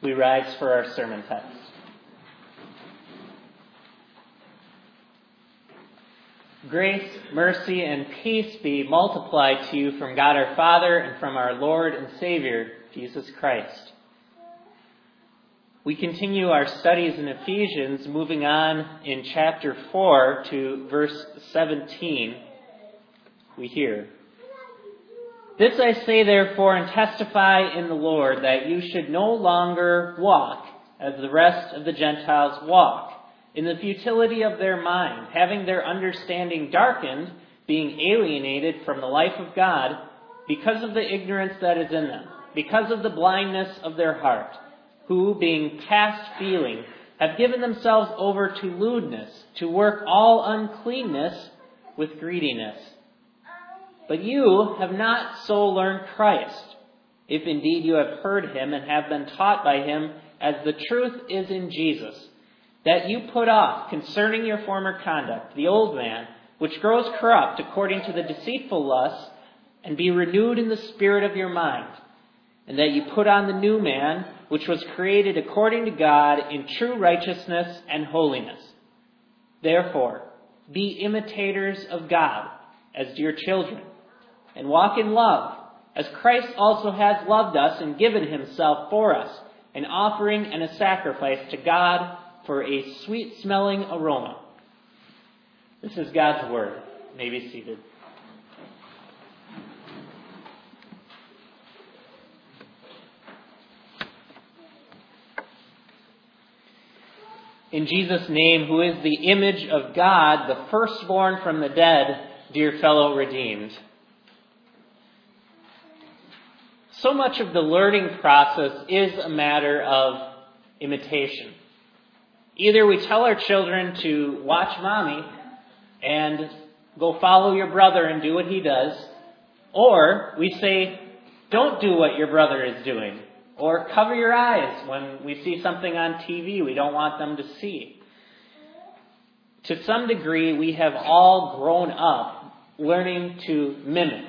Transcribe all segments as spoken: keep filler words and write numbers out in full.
We rise for our sermon text. Grace, mercy, and peace be multiplied to you from God our Father and from our Lord and Savior, Jesus Christ. We continue our studies in Ephesians, moving on in chapter four to verse seventeen. We hear, "This I say therefore and testify in the Lord, that you should no longer walk as the rest of the Gentiles walk, in the futility of their mind, having their understanding darkened, being alienated from the life of God, because of the ignorance that is in them, because of the blindness of their heart, who, being past feeling, have given themselves over to lewdness, to work all uncleanness with greediness. But you have not so learned Christ, if indeed you have heard him and have been taught by him, as the truth is in Jesus, that you put off concerning your former conduct the old man, which grows corrupt according to the deceitful lusts, and be renewed in the spirit of your mind, and that you put on the new man, which was created according to God in true righteousness and holiness. Therefore, be imitators of God as dear children, and walk in love, as Christ also has loved us and given himself for us, an offering and a sacrifice to God for a sweet-smelling aroma." This is God's word. You may be seated. In Jesus' name, who is the image of God, the firstborn from the dead, dear fellow redeemed. So much of the learning process is a matter of imitation. Either we tell our children to watch mommy and go follow your brother and do what he does, or we say, don't do what your brother is doing, or cover your eyes when we see something on T V we don't want them to see. To some degree, we have all grown up learning to mimic.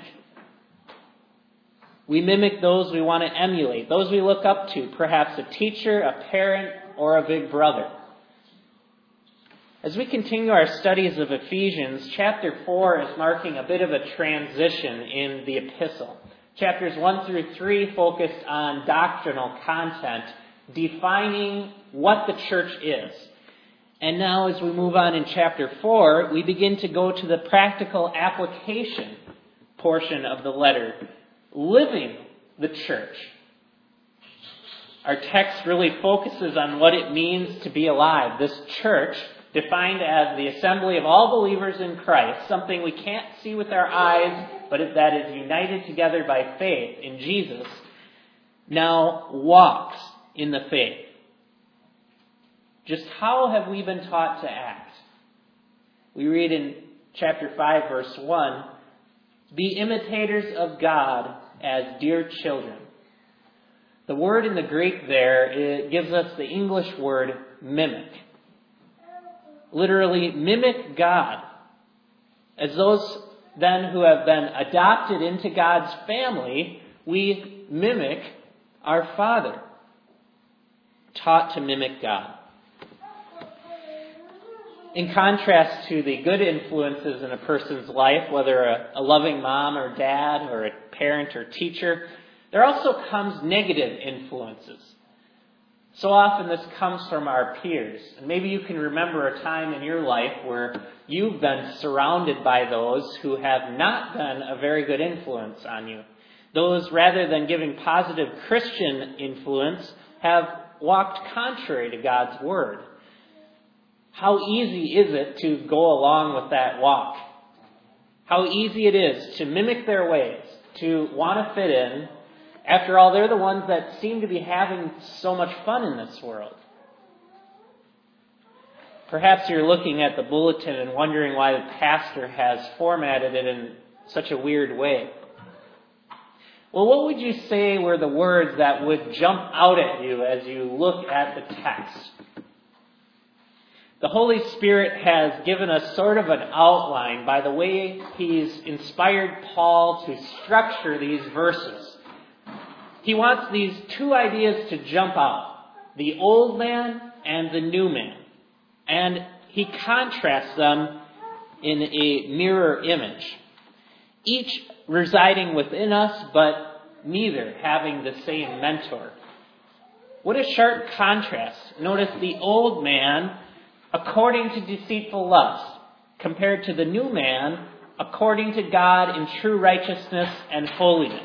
We mimic those we want to emulate, those we look up to, perhaps a teacher, a parent, or a big brother. As we continue our studies of Ephesians, chapter four is marking a bit of a transition in the epistle. Chapters one through three focused on doctrinal content, defining what the church is. And now as we move on in chapter four, we begin to go to the practical application portion of the letter, living the church. Our text really focuses on what it means to be alive. This church, defined as the assembly of all believers in Christ, something we can't see with our eyes, but that is united together by faith in Jesus, now walks in the faith. Just how have we been taught to act? We read in chapter five, verse one, "Be imitators of God as dear children." The word in the Greek there, it gives us the English word mimic. Literally, mimic God. As those then who have been adopted into God's family, we mimic our Father. Taught to mimic God. In contrast to the good influences in a person's life, whether a, a loving mom or dad or a parent or teacher, there also comes negative influences. So often this comes from our peers. And maybe you can remember a time in your life where you've been surrounded by those who have not been a very good influence on you. Those, rather than giving positive Christian influence, have walked contrary to God's word. How easy is it to go along with that walk? How easy it is to mimic their ways, to want to fit in. After all, they're the ones that seem to be having so much fun in this world. Perhaps you're looking at the bulletin and wondering why the pastor has formatted it in such a weird way. Well, what would you say were the words that would jump out at you as you look at the text? The Holy Spirit has given us sort of an outline by the way He's inspired Paul to structure these verses. He wants these two ideas to jump out. the old man and the new man. And he contrasts them in a mirror image, each residing within us, but neither having the same mentor. What a sharp contrast. Notice the old man according to deceitful lust, compared to the new man according to God in true righteousness and holiness.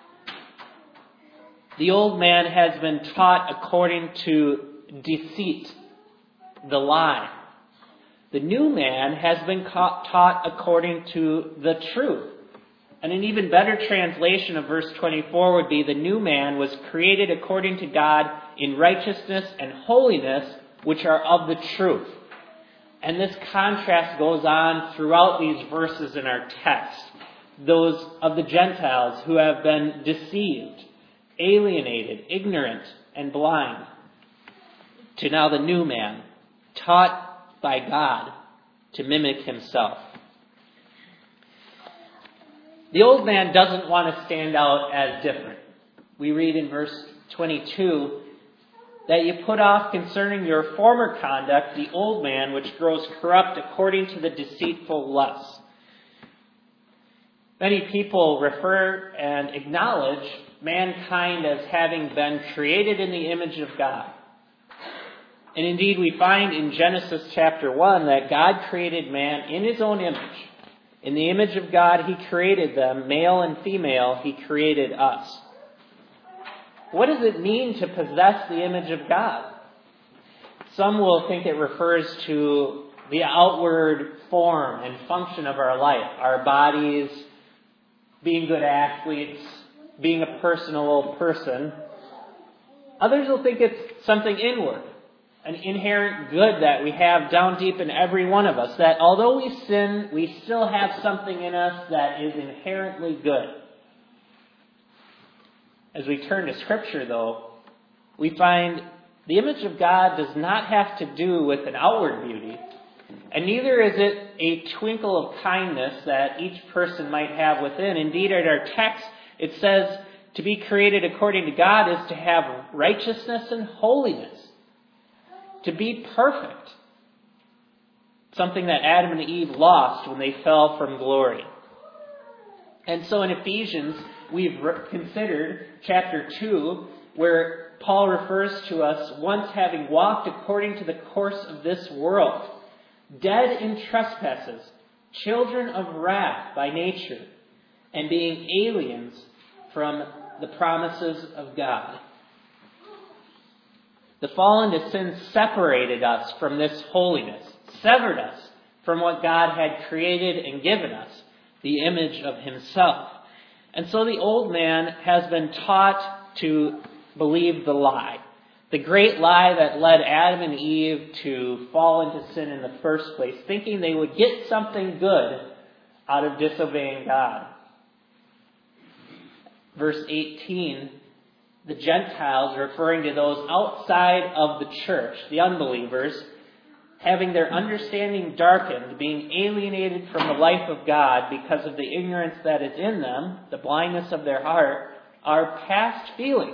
The old man has been taught according to deceit, the lie. The new man has been taught according to the truth. And an even better translation of verse twenty-four would be, the new man was created according to God in righteousness and holiness, which are of the truth. And this contrast goes on throughout these verses in our text. Those of the Gentiles who have been deceived, alienated, ignorant, and blind, to now the new man, taught by God to mimic himself. The old man doesn't want to stand out as different. We read in verse twenty-two that you put off concerning your former conduct the old man which grows corrupt according to the deceitful lusts. Many people refer and acknowledge mankind as having been created in the image of God. And indeed we find in Genesis chapter one that God created man in his own image. In the image of God he created them, male and female, he created us. What does it mean to possess the image of God? Some will think it refers to the outward form and function of our life, our bodies, being good athletes, being a personal person. Others will think it's something inward, an inherent good that we have down deep in every one of us, that although we sin, we still have something in us that is inherently good. As we turn to Scripture, though, we find the image of God does not have to do with an outward beauty, and neither is it a twinkle of kindness that each person might have within. Indeed, in our text, it says to be created according to God is to have righteousness and holiness, to be perfect, something that Adam and Eve lost when they fell from glory. And so in Ephesians, we've considered chapter two, where Paul refers to us once having walked according to the course of this world, dead in trespasses, children of wrath by nature, and being aliens from the promises of God. The fall into sin separated us from this holiness, severed us from what God had created and given us, the image of himself. And so the old man has been taught to believe the lie. The great lie that led Adam and Eve to fall into sin in the first place, thinking they would get something good out of disobeying God. Verse eighteen, the Gentiles, referring to those outside of the church, the unbelievers, having their understanding darkened, being alienated from the life of God because of the ignorance that is in them, the blindness of their heart, are past feeling.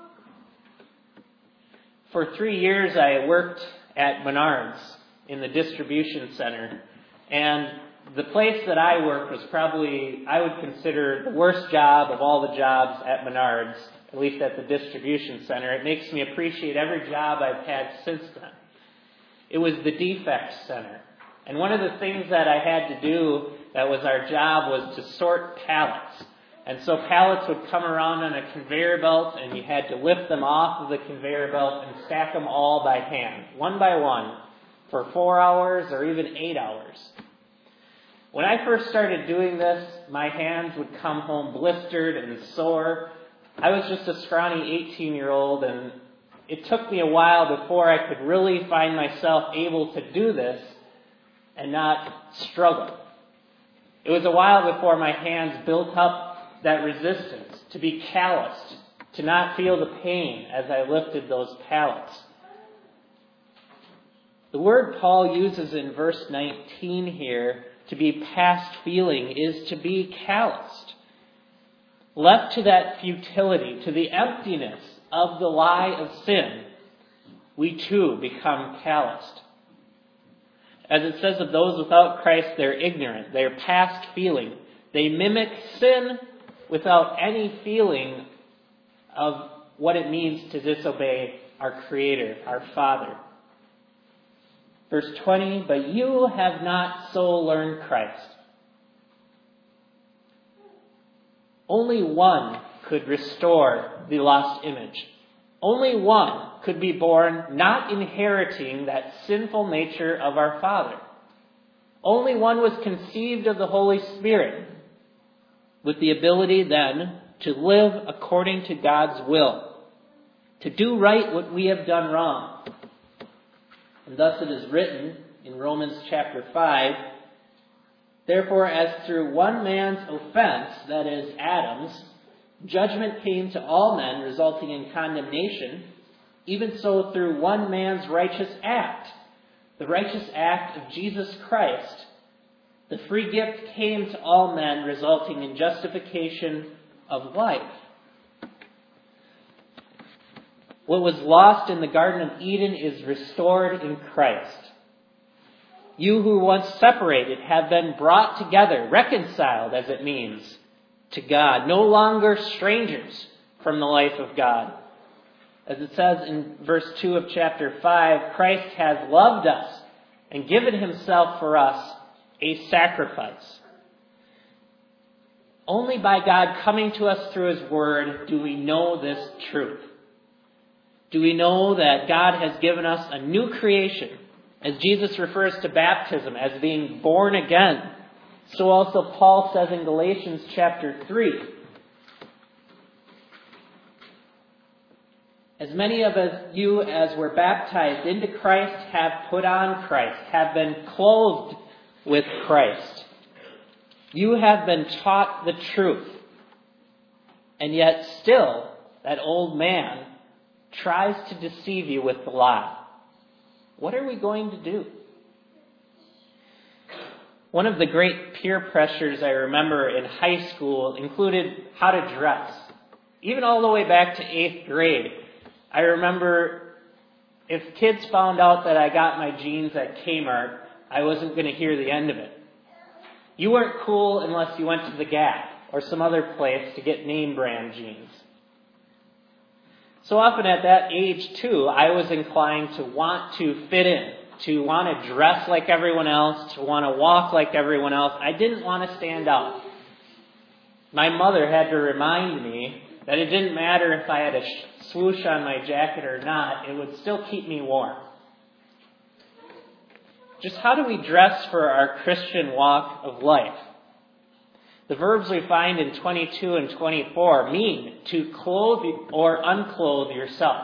For three years I worked at Menards in the distribution center, and the place that I worked was probably, I would consider, the worst job of all the jobs at Menards, at least at the distribution center. It makes me appreciate every job I've had since then. It was the defect center. And one of the things that I had to do that was our job was to sort pallets. And so pallets would come around on a conveyor belt, and you had to lift them off of the conveyor belt and stack them all by hand, one by one, for four hours or even eight hours. When I first started doing this, my hands would come home blistered and sore. I was just a scrawny eighteen-year-old, and it took me a while before I could really find myself able to do this and not struggle. It was a while before my hands built up that resistance, to be calloused, to not feel the pain as I lifted those pallets. The word Paul uses in verse nineteen here, to be past feeling, is to be calloused. Left to that futility, to the emptiness of the lie of sin, we too become calloused. As it says of those without Christ, they're ignorant, they're past feeling. They mimic sin without any feeling of what it means to disobey our Creator, our Father. Verse twenty, but you have not so learned Christ. Only one could restore the lost image. Only one could be born not inheriting that sinful nature of our Father. Only one was conceived of the Holy Spirit with the ability then to live according to God's will, to do right what we have done wrong. And thus it is written in Romans chapter five, therefore as through one man's offense, that is Adam's, judgment came to all men, resulting in condemnation, even so through one man's righteous act, the righteous act of Jesus Christ, the free gift came to all men, resulting in justification of life. What was lost in the Garden of Eden is restored in Christ. You who once separated have been brought together, reconciled as it means, to God, no longer strangers from the life of God. As it says in verse two of chapter five, Christ has loved us and given himself for us a sacrifice. Only by God coming to us through his word do we know this truth. Do we know that God has given us a new creation, as Jesus refers to baptism as being born again. So also Paul says in Galatians chapter three, as many of you as were baptized into Christ have put on Christ, have been clothed with Christ. You have been taught the truth, and yet still that old man tries to deceive you with the lie. What are we going to do? One of the great peer pressures I remember in high school included how to dress. Even all the way back to eighth grade. I remember if kids found out that I got my jeans at Kmart, I wasn't going to hear the end of it. You weren't cool unless you went to the Gap or some other place to get name brand jeans. So often at that age too, I was inclined to want to fit in, to want to dress like everyone else, to want to walk like everyone else. I didn't want to stand out. My mother had to remind me that it didn't matter if I had a swoosh on my jacket or not, it would still keep me warm. Just how do we dress for our Christian walk of life? The verbs we find in twenty-two and twenty-four mean to clothe or unclothe yourself.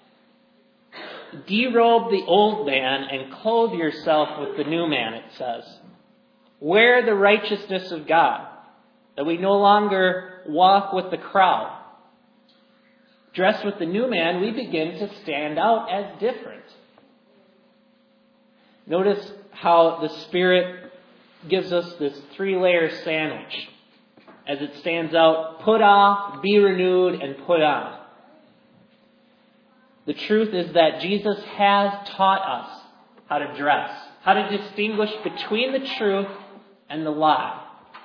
Derobe the old man and clothe yourself with the new man, it says. Wear the righteousness of God, that we no longer walk with the crowd. Dressed with the new man, we begin to stand out as different. Notice how the Spirit gives us this three-layer sandwich. As it stands out, put off, be renewed, and put on. The truth is that Jesus has taught us how to dress, how to distinguish between the truth and the lie.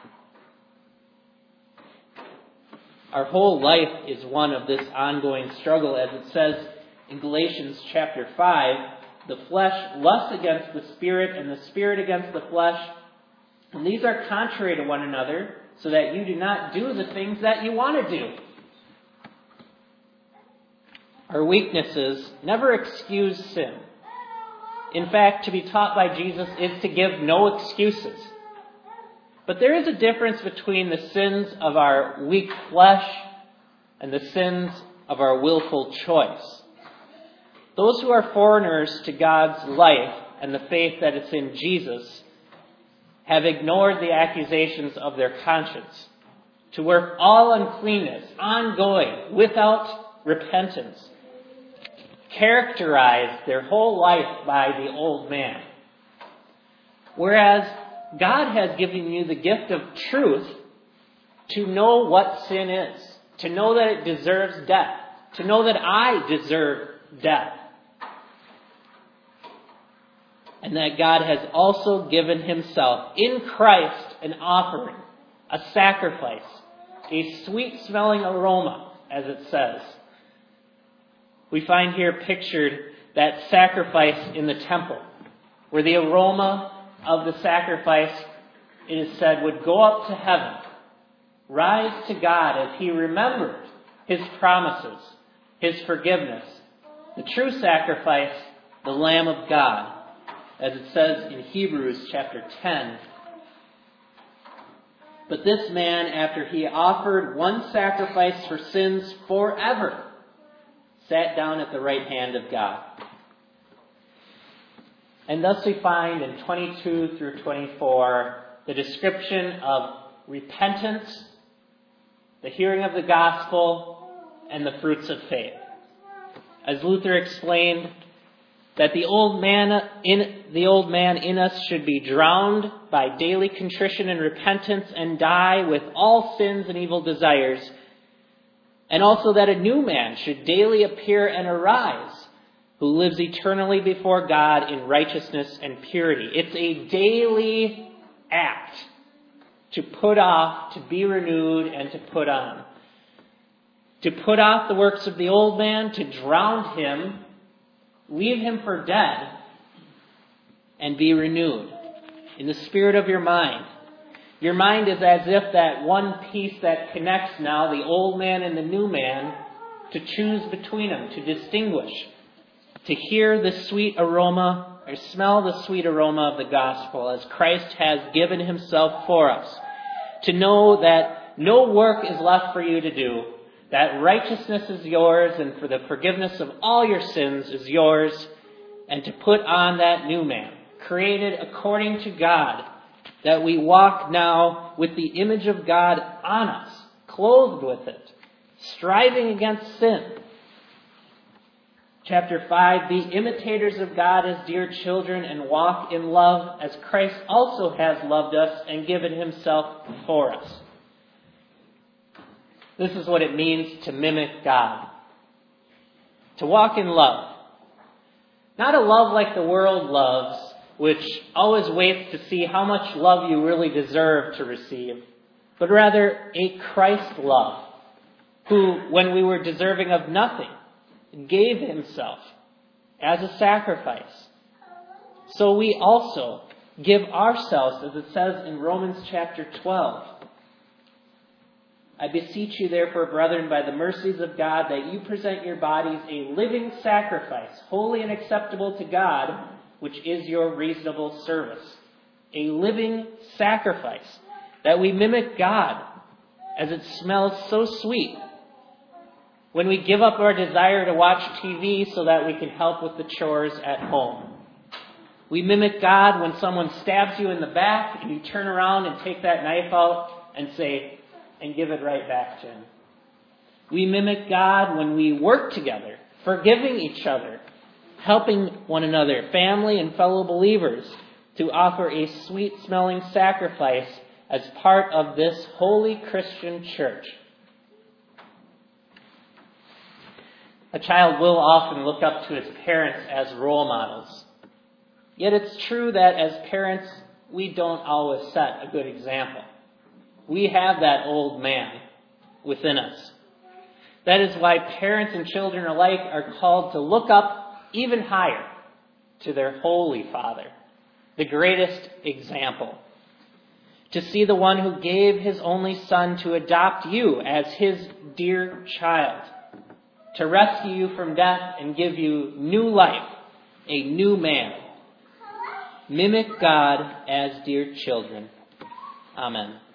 Our whole life is one of this ongoing struggle. As it says in Galatians chapter five, the flesh lusts against the Spirit and the Spirit against the flesh. And these are contrary to one another, so that you do not do the things that you want to do. Our weaknesses never excuse sin. In fact, to be taught by Jesus is to give no excuses. But there is a difference between the sins of our weak flesh and the sins of our willful choice. Those who are foreigners to God's life and the faith that is in Jesus have ignored the accusations of their conscience to work all uncleanness, ongoing, without repentance, characterize their whole life by the old man. Whereas God has given you the gift of truth to know what sin is, to know that it deserves death, to know that I deserve death. and that God has also given himself in Christ an offering, a sacrifice, a sweet-smelling aroma, as it says. We find here pictured that sacrifice in the temple, where the aroma of the sacrifice, it is said, would go up to heaven, rise to God as he remembered his promises, his forgiveness. The true sacrifice, the Lamb of God, as it says in Hebrews chapter ten. But this man, after he offered one sacrifice for sins forever, sat down at the right hand of God. And thus we find in twenty-two through twenty-four the description of repentance, the hearing of the gospel, and the fruits of faith. As Luther explained, that the old man in the old man in us should be drowned by daily contrition and repentance and die with all sins and evil desires, and also that a new man should daily appear and arise, who lives eternally before God in righteousness and purity. It's a daily act to put off, to be renewed, and to put on. To put off the works of the old man, to drown him, leave him for dead, and be renewed in the spirit of your mind. Your mind is as if that one piece that connects now the old man and the new man, to choose between them, to distinguish, to hear the sweet aroma, or smell the sweet aroma of the gospel as Christ has given himself for us. To know that no work is left for you to do, that righteousness is yours, and for the forgiveness of all your sins is yours, and to put on that new man, created according to God, that we walk now with the image of God on us, clothed with it, striving against sin. Chapter five, be imitators of God as dear children and walk in love as Christ also has loved us and given himself for us. This is what it means to mimic God. To walk in love. Not a love like the world loves, which always waits to see how much love you really deserve to receive, but rather a Christ love, who, when we were deserving of nothing, gave himself as a sacrifice. So we also give ourselves, as it says in Romans chapter twelve. I beseech you, therefore, brethren, by the mercies of God, that you present your bodies a living sacrifice, holy and acceptable to God, which is your reasonable service. A living sacrifice, that we mimic God, as it smells so sweet. When we give up our desire to watch T V so that we can help with the chores at home. We mimic God when someone stabs you in the back and you turn around and take that knife out and say, and give it right back to him. We mimic God when we work together, forgiving each other, helping one another, family and fellow believers, to offer a sweet-smelling sacrifice as part of this holy Christian church. A child will often look up to his parents as role models. Yet it's true that as parents, we don't always set a good example. We have that old man within us. That is why parents and children alike are called to look up even higher to their Holy Father, the greatest example. To see the one who gave his only Son to adopt you as his dear child, to rescue you from death and give you new life, a new man. Mimic God as dear children. Amen.